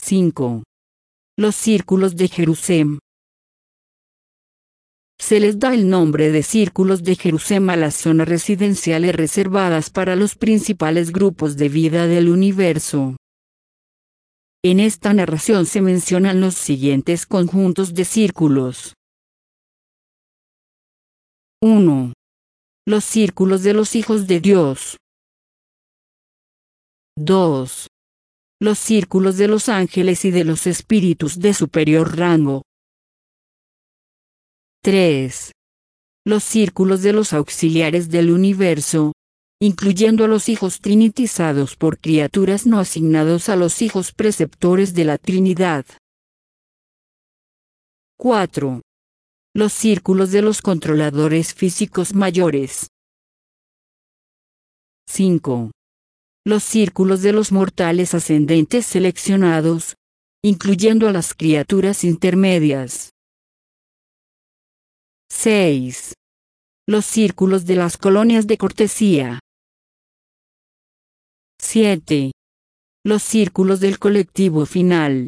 5. Los círculos de Jerusalén. Se les da el nombre de círculos de Jerusalén a las zonas residenciales reservadas para los principales grupos de vida del universo. En esta narración se mencionan los siguientes conjuntos de círculos. 1. Los círculos de los hijos de Dios. 2. Los círculos de los ángeles y de los espíritus de superior rango. 3. Los círculos de los auxiliares del universo, incluyendo a los hijos trinitizados por criaturas no asignados a los hijos preceptores de la Trinidad. 4. Los círculos de los controladores físicos mayores. 5. Los círculos de los mortales ascendentes seleccionados, incluyendo a las criaturas intermedias. 6. Los círculos de las colonias de cortesía. 7. Los círculos del colectivo final.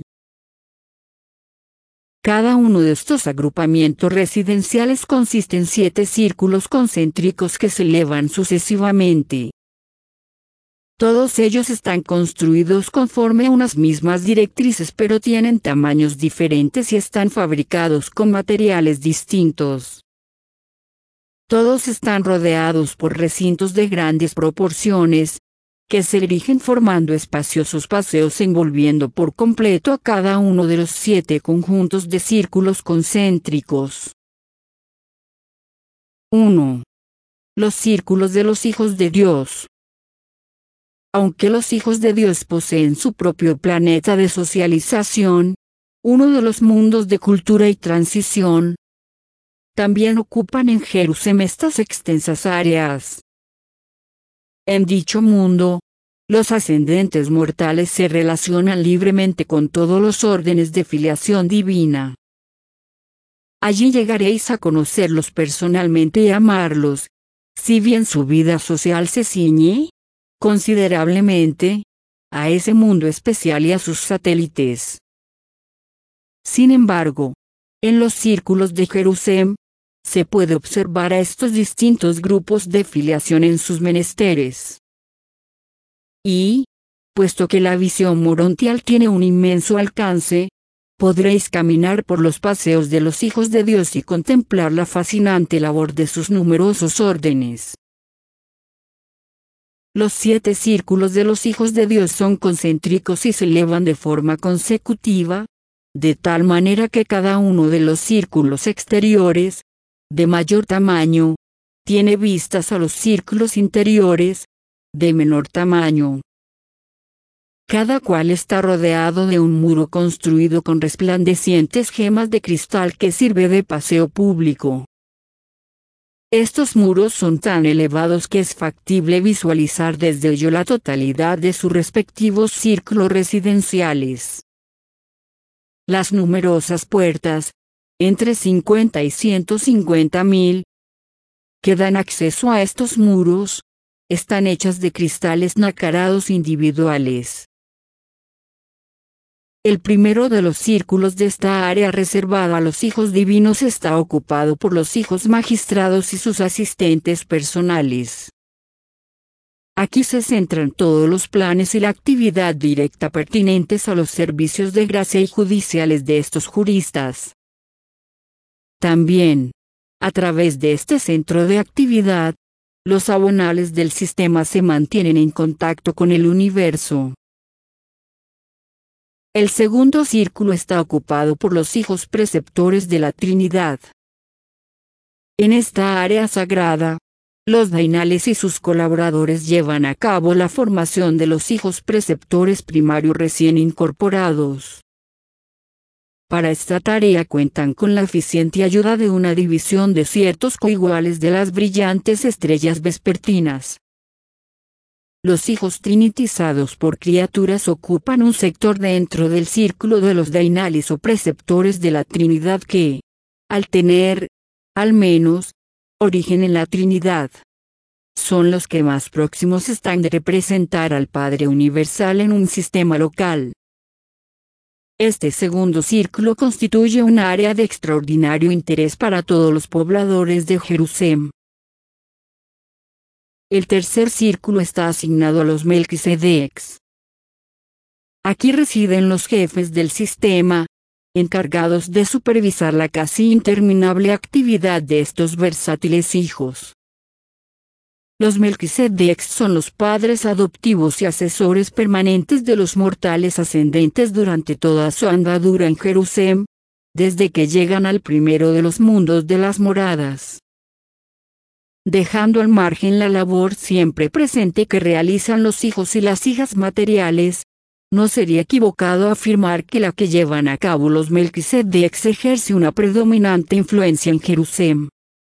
Cada uno de estos agrupamientos residenciales consiste en 7 círculos concéntricos que se elevan sucesivamente. Todos ellos están construidos conforme a unas mismas directrices, pero tienen tamaños diferentes y están fabricados con materiales distintos. Todos están rodeados por recintos de grandes proporciones, que se erigen formando espaciosos paseos envolviendo por completo a cada uno de los 7 conjuntos de círculos concéntricos. 1. Los círculos de los hijos de Dios. Aunque los hijos de Dios poseen su propio planeta de socialización, uno de los mundos de cultura y transición, también ocupan en Jerusalén estas extensas áreas. En dicho mundo, los ascendentes mortales se relacionan libremente con todos los órdenes de filiación divina. Allí llegaréis a conocerlos personalmente y amarlos, si bien su vida social se ciñe, considerablemente, a ese mundo especial y a sus satélites. Sin embargo, en los círculos de Jerusalén, se puede observar a estos distintos grupos de filiación en sus menesteres. Y, puesto que la visión morontial tiene un inmenso alcance, podréis caminar por los paseos de los hijos de Dios y contemplar la fascinante labor de sus numerosos órdenes. Los 7 círculos de los hijos de Dios son concéntricos y se elevan de forma consecutiva, de tal manera que cada uno de los círculos exteriores, de mayor tamaño, tiene vistas a los círculos interiores, de menor tamaño. Cada cual está rodeado de un muro construido con resplandecientes gemas de cristal que sirve de paseo público. Estos muros son tan elevados que es factible visualizar desde ellos la totalidad de sus respectivos círculos residenciales. Las numerosas puertas, entre 50 y 150.000, que dan acceso a estos muros, están hechas de cristales nacarados individuales. El primero de los círculos de esta área reservada a los hijos divinos está ocupado por los hijos magistrados y sus asistentes personales. Aquí se centran todos los planes y la actividad directa pertinentes a los servicios de gracia y judiciales de estos juristas. También, a través de este centro de actividad, los abonales del sistema se mantienen en contacto con el universo. El segundo círculo está ocupado por los hijos preceptores de la Trinidad. En esta área sagrada, los dainales y sus colaboradores llevan a cabo la formación de los hijos preceptores primarios recién incorporados. Para esta tarea cuentan con la eficiente ayuda de una división de ciertos coiguales de las brillantes estrellas vespertinas. Los hijos trinitizados por criaturas ocupan un sector dentro del círculo de los dainales o preceptores de la Trinidad que, al tener, al menos, origen en la Trinidad, son los que más próximos están de representar al Padre Universal en un sistema local. Este segundo círculo constituye un área de extraordinario interés para todos los pobladores de Jerusalén. El tercer círculo está asignado a los Melquisedecs. Aquí residen los jefes del sistema, encargados de supervisar la casi interminable actividad de estos versátiles hijos. Los Melquisedecs son los padres adoptivos y asesores permanentes de los mortales ascendentes durante toda su andadura en Jerusalén, desde que llegan al primero de los mundos de las moradas. Dejando al margen la labor siempre presente que realizan los hijos y las hijas materiales, no sería equivocado afirmar que la que llevan a cabo los Melquisedecs ejerce una predominante influencia en Jerusalén.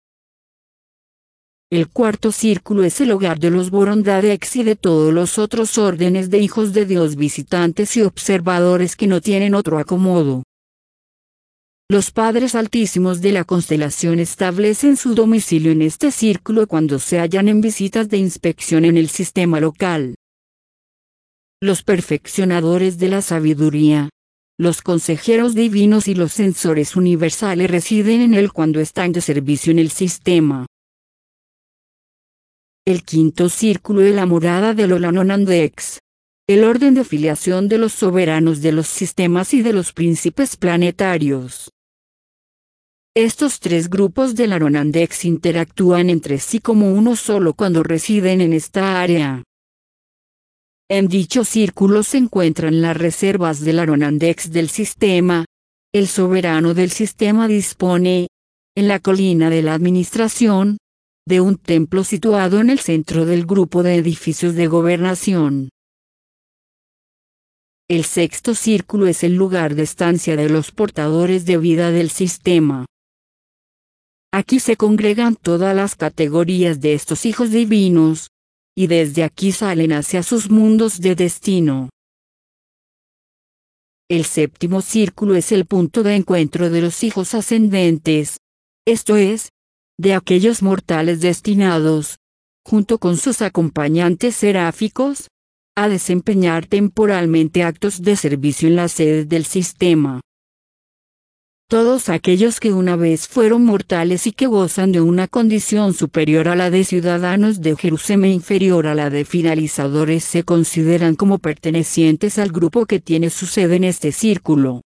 El cuarto círculo es el hogar de los Borondadecs y de todos los otros órdenes de hijos de Dios visitantes y observadores que no tienen otro acomodo. Los padres altísimos de la constelación establecen su domicilio en este círculo cuando se hallan en visitas de inspección en el sistema local. Los perfeccionadores de la sabiduría, los consejeros divinos y los censores universales residen en él cuando están de servicio en el sistema. El quinto círculo es la morada de los Anonandecs, el orden de filiación de los soberanos de los sistemas y de los príncipes planetarios. Estos tres grupos de Anonandecs interactúan entre sí como uno solo cuando residen en esta área. En dicho círculo se encuentran las reservas del Anonandecs del sistema. El soberano del sistema dispone, en la colina de la administración, de un templo situado en el centro del grupo de edificios de gobernación. El sexto círculo es el lugar de estancia de los portadores de vida del sistema. Aquí se congregan todas las categorías de estos hijos divinos, y desde aquí salen hacia sus mundos de destino. El séptimo círculo es el punto de encuentro de los hijos ascendentes, esto es, de aquellos mortales destinados, junto con sus acompañantes seráficos, a desempeñar temporalmente actos de servicio en las sedes del sistema. Todos aquellos que una vez fueron mortales y que gozan de una condición superior a la de ciudadanos de Jerusalén e inferior a la de finalizadores se consideran como pertenecientes al grupo que tiene su sede en este círculo.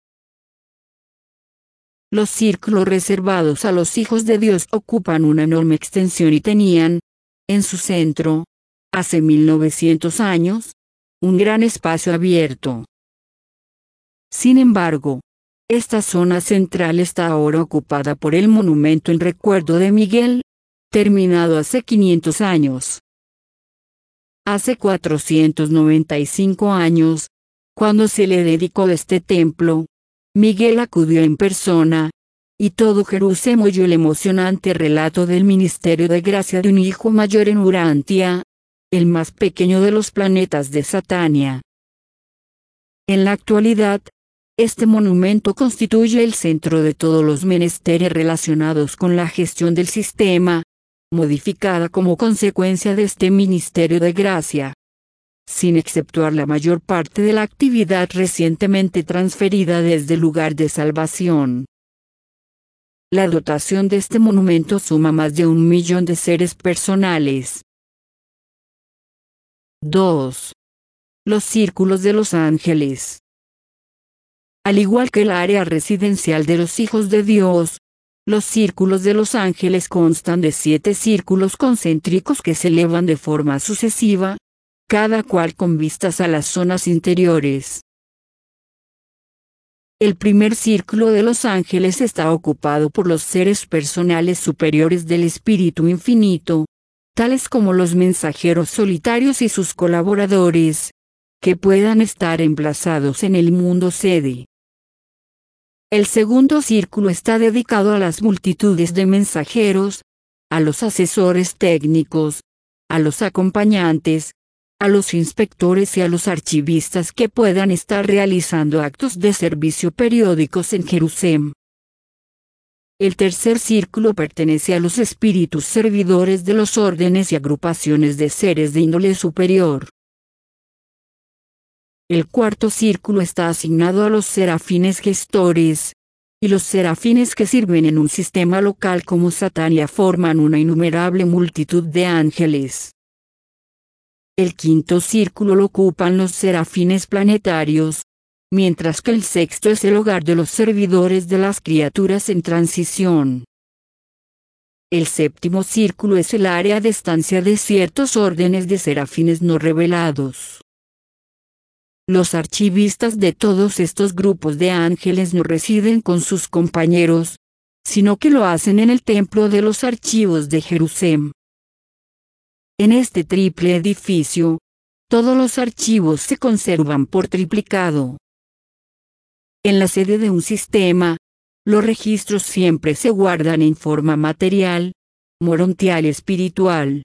Los círculos reservados a los hijos de Dios ocupan una enorme extensión y tenían, en su centro, hace 1900 años, un gran espacio abierto. Sin embargo, esta zona central está ahora ocupada por el monumento en recuerdo de Miguel, terminado hace 500 años. Hace 495 años, cuando se le dedicó este templo, Miguel acudió en persona, y todo Jerusalén oyó el emocionante relato del ministerio de gracia de un hijo mayor en Urantia, el más pequeño de los planetas de Satania. En la actualidad, este monumento constituye el centro de todos los menesteres relacionados con la gestión del sistema, modificada como consecuencia de este ministerio de gracia, sin exceptuar la mayor parte de la actividad recientemente transferida desde el lugar de salvación. La dotación de este monumento suma más de 1 millón de seres personales. 2. Los círculos de los ángeles. Al igual que el área residencial de los hijos de Dios, los círculos de los ángeles constan de 7 círculos concéntricos que se elevan de forma sucesiva, cada cual con vistas a las zonas interiores. El primer círculo de los ángeles está ocupado por los seres personales superiores del Espíritu Infinito, tales como los mensajeros solitarios y sus colaboradores, que puedan estar emplazados en el mundo sede. El segundo círculo está dedicado a las multitudes de mensajeros, a los asesores técnicos, a los acompañantes, a los inspectores y a los archivistas que puedan estar realizando actos de servicio periódicos en Jerusalén. El tercer círculo pertenece a los espíritus servidores de los órdenes y agrupaciones de seres de índole superior. El cuarto círculo está asignado a los serafines gestores, y los serafines que sirven en un sistema local como Satania forman una innumerable multitud de ángeles. El quinto círculo lo ocupan los serafines planetarios, mientras que el sexto es el hogar de los servidores de las criaturas en transición. El séptimo círculo es el área de estancia de ciertos órdenes de serafines no revelados. Los archivistas de todos estos grupos de ángeles no residen con sus compañeros, sino que lo hacen en el templo de los archivos de Jerusalén. En este triple edificio, todos los archivos se conservan por triplicado. En la sede de un sistema, los registros siempre se guardan en forma material, morontial y espiritual.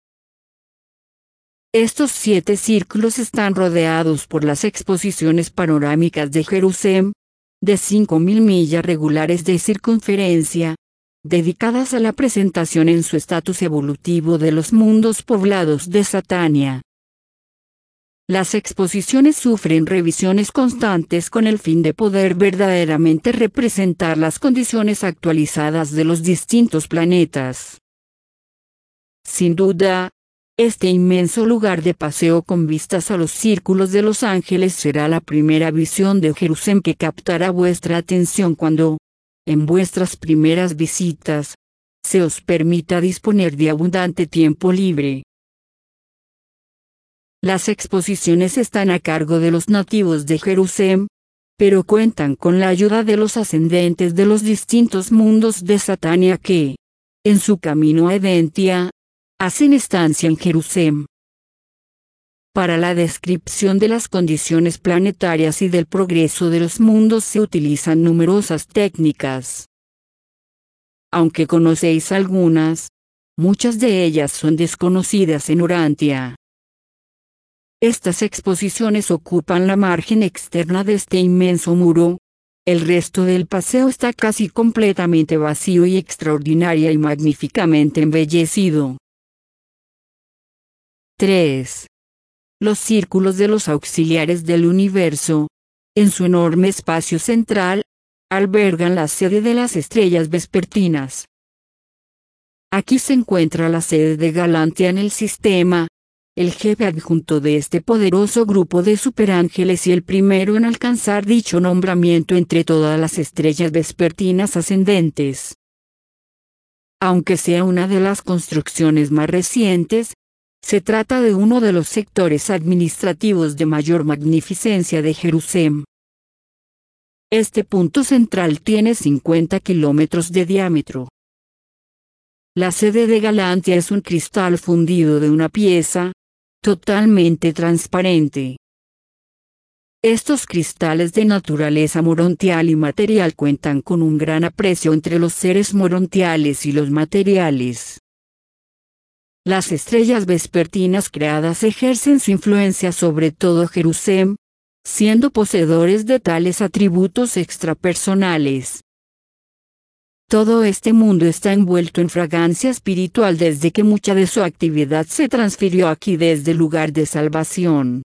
Estos 7 círculos están rodeados por las exposiciones panorámicas de Jerusalén, de 5.000 millas regulares de circunferencia, dedicadas a la presentación en su estatus evolutivo de los mundos poblados de Satania. Las exposiciones sufren revisiones constantes con el fin de poder verdaderamente representar las condiciones actualizadas de los distintos planetas. Sin duda, este inmenso lugar de paseo con vistas a los círculos de los ángeles será la primera visión de Jerusalén que captará vuestra atención cuando, en vuestras primeras visitas, se os permita disponer de abundante tiempo libre. Las exposiciones están a cargo de los nativos de Jerusalén, pero cuentan con la ayuda de los ascendentes de los distintos mundos de Satania que, en su camino a Edentia, hacen estancia en Jerusalén. Para la descripción de las condiciones planetarias y del progreso de los mundos se utilizan numerosas técnicas. Aunque conocéis algunas, muchas de ellas son desconocidas en Urantia. Estas exposiciones ocupan la margen externa de este inmenso muro. El resto del paseo está casi completamente vacío y extraordinaria y magníficamente embellecido. 3. Los círculos de los auxiliares del universo, en su enorme espacio central, albergan la sede de las estrellas vespertinas. Aquí se encuentra la sede de Galantia en el sistema, el jefe adjunto de este poderoso grupo de superángeles y el primero en alcanzar dicho nombramiento entre todas las estrellas vespertinas ascendentes. Aunque sea una de las construcciones más recientes, se trata de uno de los sectores administrativos de mayor magnificencia de Jerusalén. Este punto central tiene 50 kilómetros de diámetro. La sede de Galantia es un cristal fundido de una pieza, totalmente transparente. Estos cristales de naturaleza morontial y material cuentan con un gran aprecio entre los seres morontiales y los materiales. Las estrellas vespertinas creadas ejercen su influencia sobre todo Jerusalén, siendo poseedores de tales atributos extrapersonales. Todo este mundo está envuelto en fragancia espiritual desde que mucha de su actividad se transfirió aquí desde el lugar de salvación.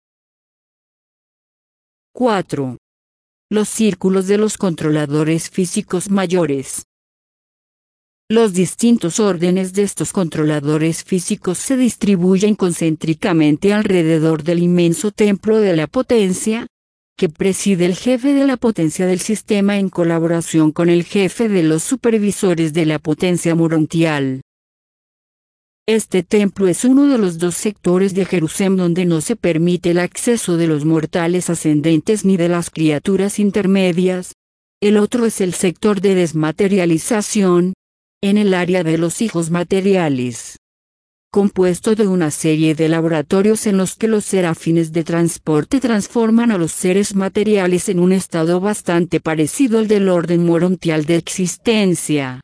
4. Los círculos de los controladores físicos mayores. Los distintos órdenes de estos controladores físicos se distribuyen concéntricamente alrededor del inmenso templo de la potencia, que preside el jefe de la potencia del sistema en colaboración con el jefe de los supervisores de la potencia morontial. Este templo es uno de los 2 sectores de Jerusalén donde no se permite el acceso de los mortales ascendentes ni de las criaturas intermedias. El otro es el sector de desmaterialización, en el área de los hijos materiales, compuesto de una serie de laboratorios en los que los serafines de transporte transforman a los seres materiales en un estado bastante parecido al del orden morontial de existencia.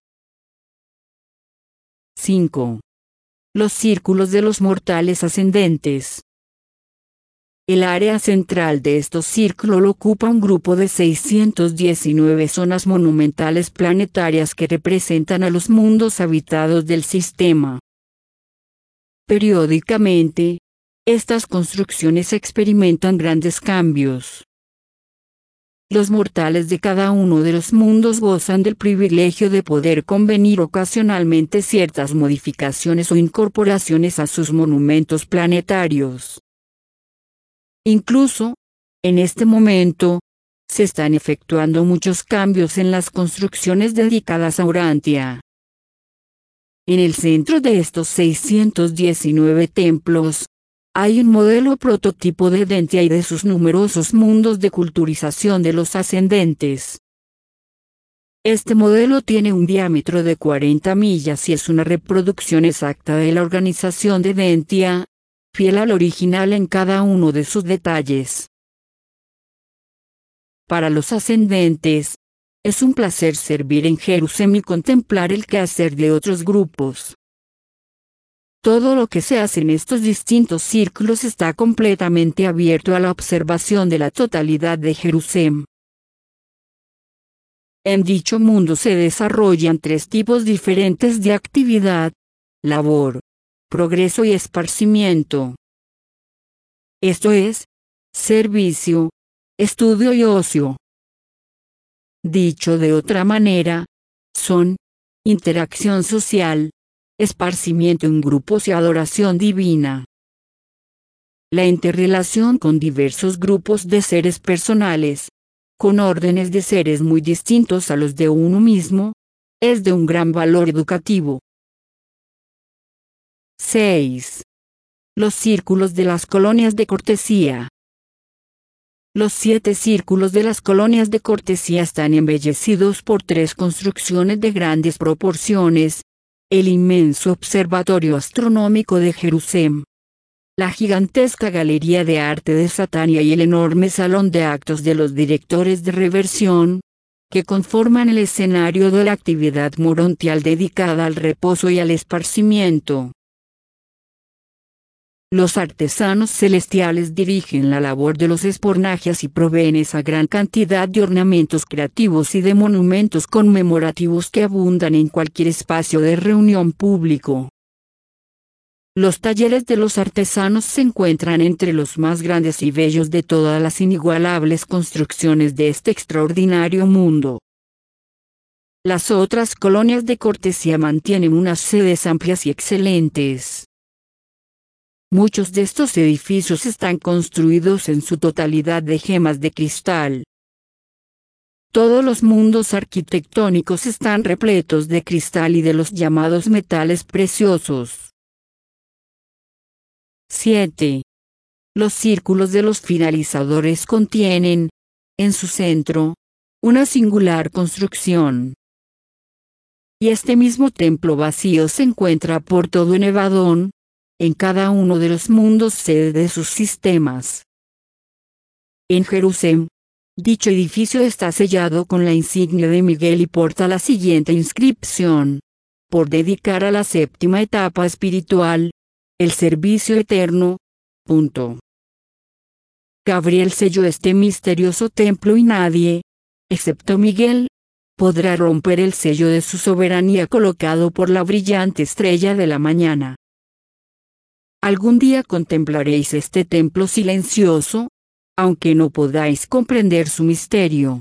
5. Los círculos de los mortales ascendentes. El área central de estos círculos lo ocupa un grupo de 619 zonas monumentales planetarias que representan a los mundos habitados del sistema. Periódicamente, estas construcciones experimentan grandes cambios. Los mortales de cada uno de los mundos gozan del privilegio de poder convenir ocasionalmente ciertas modificaciones o incorporaciones a sus monumentos planetarios. Incluso, en este momento, se están efectuando muchos cambios en las construcciones dedicadas a Urantia. En el centro de estos 619 templos, hay un modelo prototipo de Dentia y de sus numerosos mundos de culturización de los ascendentes. Este modelo tiene un diámetro de 40 millas y es una reproducción exacta de la organización de Dentia, fiel al original en cada uno de sus detalles. Para los ascendentes, es un placer servir en Jerusalén y contemplar el quehacer de otros grupos. Todo lo que se hace en estos distintos círculos está completamente abierto a la observación de la totalidad de Jerusalén. En dicho mundo se desarrollan tres tipos diferentes de actividad: labor, progreso y esparcimiento. Esto es, servicio, estudio y ocio. Dicho de otra manera, son interacción social, esparcimiento en grupos y adoración divina. La interrelación con diversos grupos de seres personales, con órdenes de seres muy distintos a los de uno mismo, es de un gran valor educativo. 6. Los círculos de las colonias de cortesía. Los 7 círculos de las colonias de cortesía están embellecidos por 3 construcciones de grandes proporciones: el inmenso observatorio astronómico de Jerusalén, la gigantesca galería de arte de Satania y el enorme salón de actos de los directores de reversión, que conforman el escenario de la actividad morontial dedicada al reposo y al esparcimiento. Los artesanos celestiales dirigen la labor de los espornajes y proveen esa gran cantidad de ornamentos creativos y de monumentos conmemorativos que abundan en cualquier espacio de reunión público. Los talleres de los artesanos se encuentran entre los más grandes y bellos de todas las inigualables construcciones de este extraordinario mundo. Las otras colonias de cortesía mantienen unas sedes amplias y excelentes. Muchos de estos edificios están construidos en su totalidad de gemas de cristal. Todos los mundos arquitectónicos están repletos de cristal y de los llamados metales preciosos. 7. Los círculos de los finalizadores contienen, en su centro, una singular construcción. Y este mismo templo vacío se encuentra por todo Nevadón, en cada uno de los mundos sede de sus sistemas. En Jerusalén, dicho edificio está sellado con la insignia de Miguel y porta la siguiente inscripción: por dedicar a la séptima etapa espiritual, el servicio eterno. Gabriel selló este misterioso templo y nadie, excepto Miguel, podrá romper el sello de su soberanía colocado por la brillante estrella de la mañana. Algún día contemplaréis este templo silencioso, aunque no podáis comprender su misterio.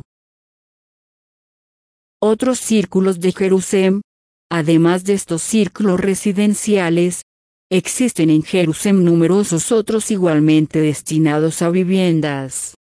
Otros círculos de Jerusalén, además de estos círculos residenciales, existen en Jerusalén numerosos otros igualmente destinados a viviendas.